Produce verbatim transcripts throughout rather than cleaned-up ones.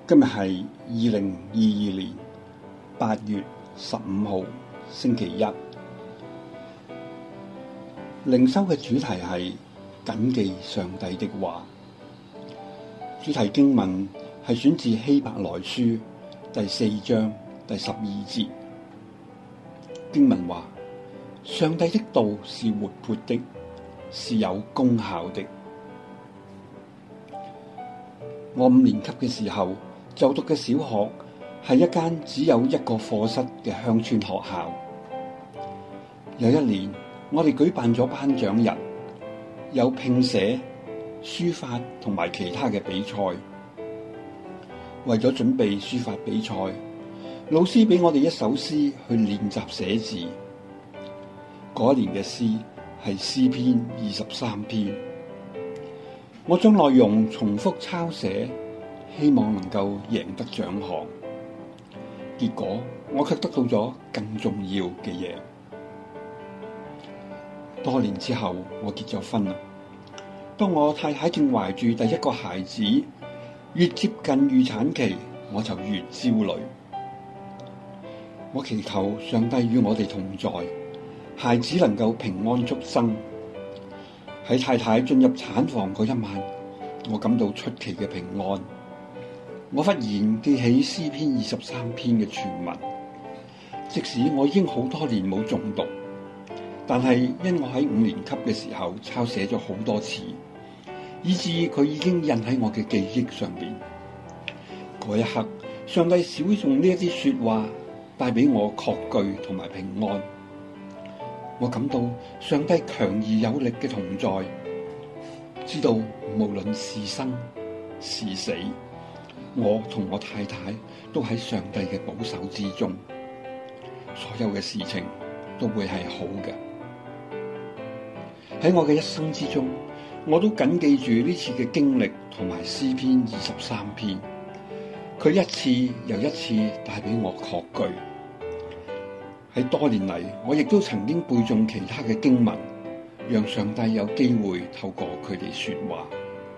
今日係二零二二年八月十五號星期一，靈修嘅主題係謹記上帝的話。主題經文係選自希伯來書第四章第十二節。經文話：上帝的道是活潑的，是有功效的。我五年級嘅時候就讀嘅小學係一間只有一個課室嘅鄉村學校。有一年，我哋舉辦咗頒獎日，有拼寫、書法同埋其他嘅比賽。為咗準備書法比賽，老師俾我哋一首詩去練習寫字。嗰年嘅詩係詩篇二十三篇。我將內容重複抄寫，希望能夠贏得獎項。結果我卻得到咗更重要嘅嘢。多年之後，我結咗婚啦。當我太太正懷住第一個孩子，越接近預產期，我就越焦慮。我祈求上帝與我哋同在，孩子能夠平安出生。喺太太進入產房嗰一晚，我感到出奇嘅平安。我忽然記起詩篇二十三篇嘅全文，即使我已經好多年冇誦讀，但係因我喺五年級嘅時候抄寫咗好多次，以致佢已經印喺我嘅記憶上邊。嗰一刻，上帝少用呢一啲說話，帶俾我確據同埋平安。我感到上帝強而有力嘅同在，知道無論是生是死，我同我太太都喺上帝嘅保守之中，所有嘅事情都會係好嘅。喺我嘅一生之中，我都謹記住呢次嘅經歷同埋詩篇二十三篇，佢一次又一次帶俾我確據。喺多年嚟，我亦都曾經背誦其他嘅經文，讓上帝有機會透過佢哋說話。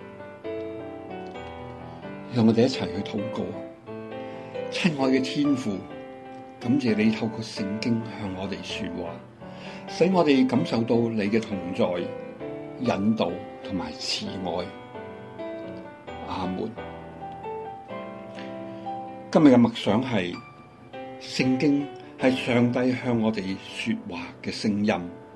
讓我哋一齊去禱告。親愛嘅天父，感謝你透過聖經向我哋說話，使我哋感受到你嘅同在、引導同埋慈愛。阿門。今日嘅默想係聖經係上帝向我哋說話嘅聲音。